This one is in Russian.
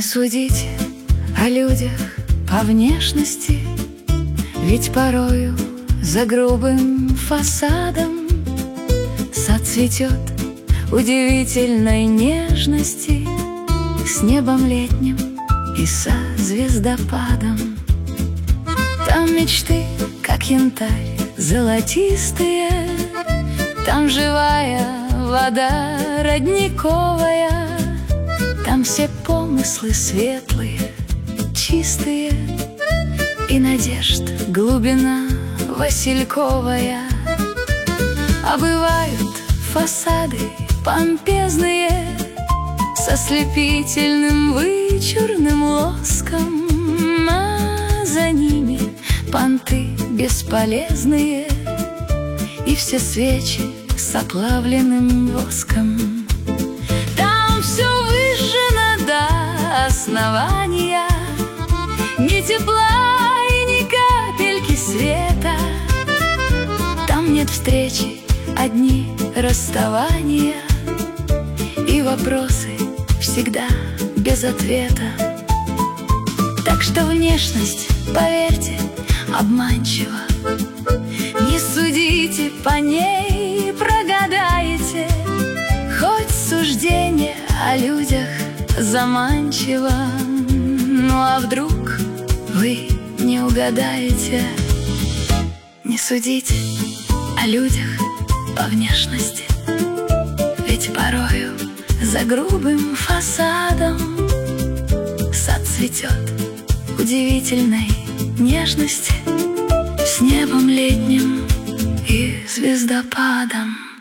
Не судите о людях по внешности, ведь порою за грубым фасадом сад цветет удивительной нежности с небом летним и со звездопадом. Там мечты, как янтарь, золотистые, там живая вода родниковая, там все помыслы светлые, чистые, и надежд глубина васильковая. А бывают фасады помпезные со слепительным вычурным лоском, а за ними понты бесполезные и все свечи с оплавленным воском. Там все выжжено до основания, ни тепла и ни капельки света. Там нет встречи, одни расставания, и вопросы всегда без ответа. Так что внешность, поверьте, обманчива. Не судите по ней, прогадаете, хоть суждение о людях заманчиво. Ну а вдруг вы не угадаете? Не судите о людях по внешности, ведь порою за грубым фасадом сад цветет удивительной нежности с небом летним и звездопадом.